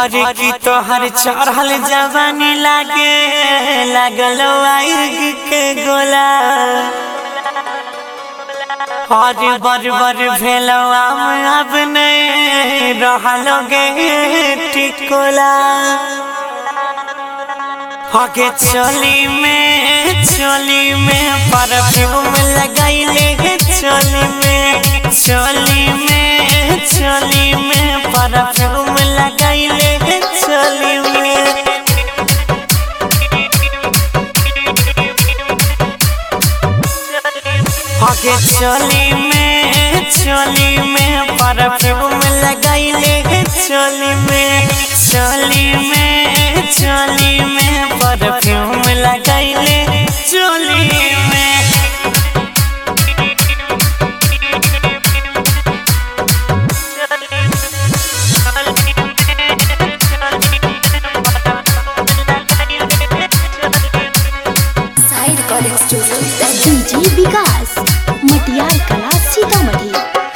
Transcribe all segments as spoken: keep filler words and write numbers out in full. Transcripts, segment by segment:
और की तोहर चढ़ल जवानी लागे लागल आग के गोला और बर बर भेलवा अब नहीं रहलोगे टिकोला आगे चोली में चोली में परफ्यूम लगाइले चोली में चोली में चोली में परफ्यूम लगाइले चोली में आगे चोली में चोली में परफ्यूम लगाइले चोली में चोली में चोली में परफ्यूम लगाइले चोली में डीजे विकास मटियार कला सीतामढ़ी।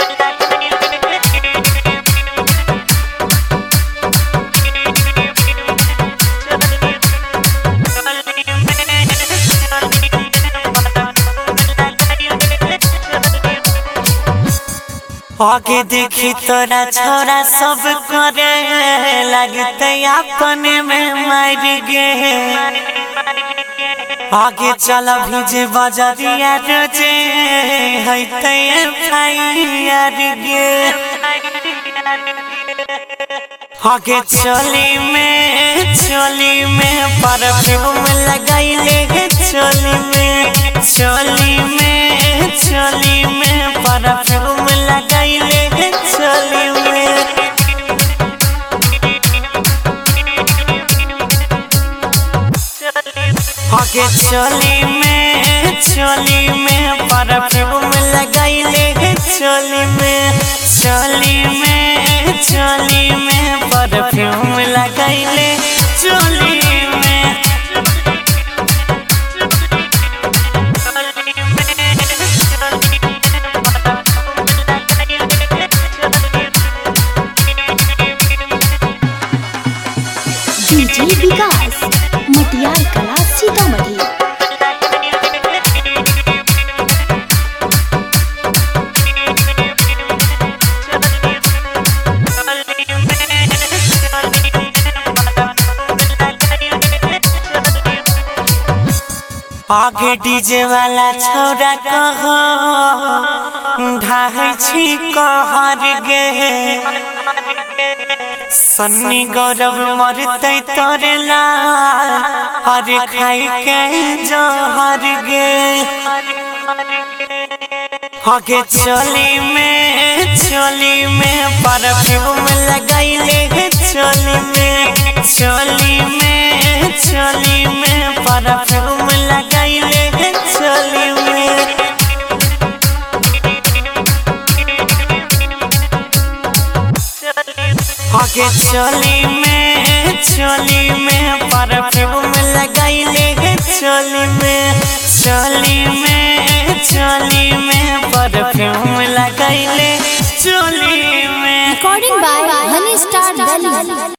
आगे देखी तोरा छोरा सब करे लगते अपने में मार गे आगे चल भीजे बजरिया रोजे हैते फायर गे आगे चोली में चोली में परफ्यूम लगाइले चोली में चोली में चोली में परफ्यूम लगाइले चोली में आगे चोली में चोली में परफ्यूम लगाइले चोली में चोली में चोली में परफ्यूम लगाइले चोली में डीजे विकास मटियार कला सीतामढ़ी। आगे डीजे वाला छोरा कहो ढाई छी कहर गे सन्नी गौरव मरते तोरे ला हर खाई के जहर गे आगे चोली में चोली में परफ्यूम लगाइले चोली में चोली में चोली में परफ्यूम लगाइले चोली में आगे चोली में चोली में परफ्यूम लगाइले चोली में चोली में चोली में परफ्यूम लगाइले चोली में। Recording by Honey Star Delhi.